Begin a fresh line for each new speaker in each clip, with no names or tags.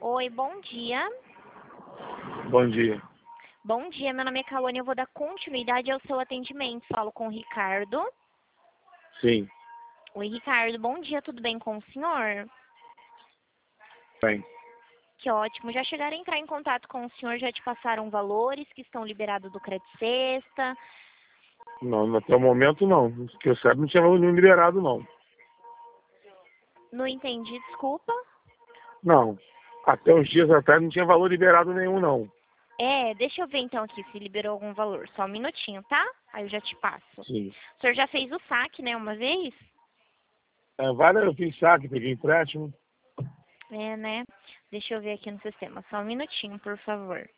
Oi, bom dia.
Bom dia.
Bom dia, meu nome é Cauane, eu vou dar continuidade ao seu atendimento. Falo com o Ricardo.
Sim,
Oi, Ricardo, bom dia, tudo bem com o senhor?
bem.
Que ótimo. Já chegaram a entrar em contato com o senhor, já te passaram valores que estão liberados do Crédito Sexta?
Não, até o momento não. Que eu saiba, não tinha valor nenhum liberado, não.
Não entendi, desculpa.
Não. Até uns dias atrás não tinha valor liberado nenhum, não.
Deixa eu ver então aqui se liberou algum valor. Só um minutinho, tá? Aí eu já te passo.
Sim.
O senhor já fez o saque, né, uma vez?
Eu fiz saque, peguei empréstimo.
Né? Deixa eu ver aqui no sistema. Só um minutinho, por favor.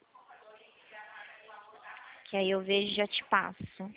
Que aí eu vejo e já te passo.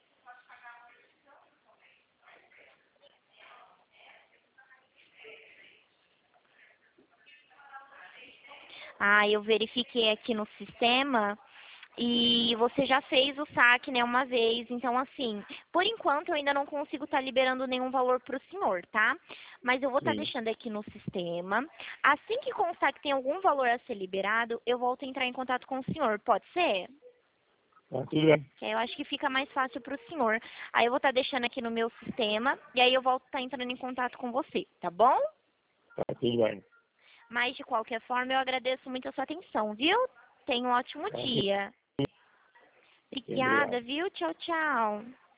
Eu verifiquei aqui no sistema e você já fez o saque, né, uma vez. Então, assim, por enquanto eu ainda não consigo estar liberando nenhum valor para o senhor, tá? Mas eu vou estar
Sim.
deixando aqui no sistema. Assim que constar que tem algum valor a ser liberado, eu volto a entrar em contato com o senhor. Pode ser?
Tá tudo bem.
Que aí eu acho que fica mais fácil para o senhor. Aí eu vou estar deixando aqui no meu sistema e aí eu volto a estar entrando em contato com você, tá bom?
Tá tudo bem.
Mas, de qualquer forma, eu agradeço muito a sua atenção, viu? Tenha um ótimo
Tá tudo
dia.
bem. Obrigado.
Obrigada, viu? Tchau, tchau.